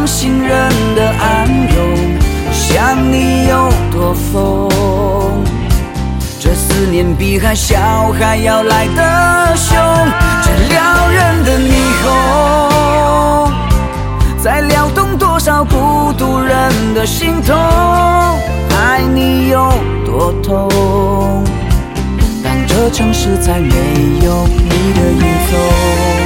行人的暗涌，想你有多疯。这思念比海啸还要来得凶，这撩人的霓虹，在撩动多少孤独人的心痛。爱你有多痛，当这城市再没有你的影踪。